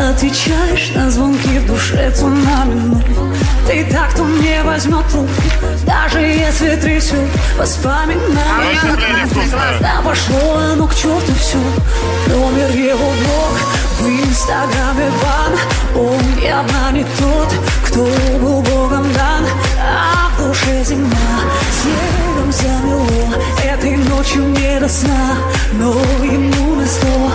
отвечаешь на звонки в душе цунами. Ты так, кто не возьмет трубку, даже если трясет воспоминания. Да пошло оно к черту все. Номер его блог, в инстаграме бан. Он явно не тот, кто был богом дан. А в душе зима, снегом замело. Этой ночью не до сна, но ему на сто.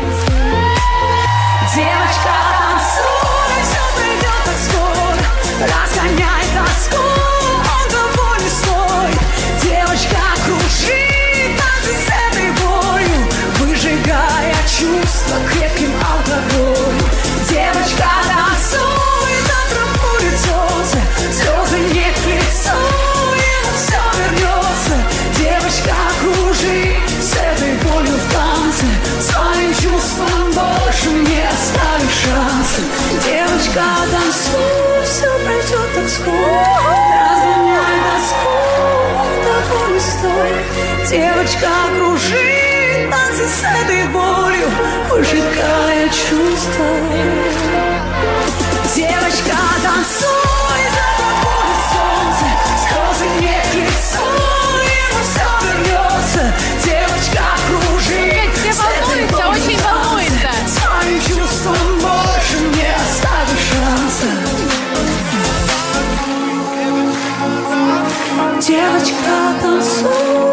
Девочка, танцуй, все придет так скоро. Разгоняй тоску, он того не стоит. Девочка, кружи танцы с этой болью, выжигая чувства крепким алкоголем. Девочка, танцуй, завтра будет солнце, слезы не к лицу, ему все вернется. Девочка, кружи с этой болью в танце, своим чувством больше не оставишь шанса. Девочка, танцуй, все пройдет так скоро. Разгоняй тоску, того не стоит. Девочка, кружи танцы с этой болью, выжигая чувства. Девочка, танцуй, завтра будет солнце, слезы не к лицу, ему все вернется. Девочка, кружи с этой болью в танце, своим чувством больше не оставишь шанса. Девочка, танцуй.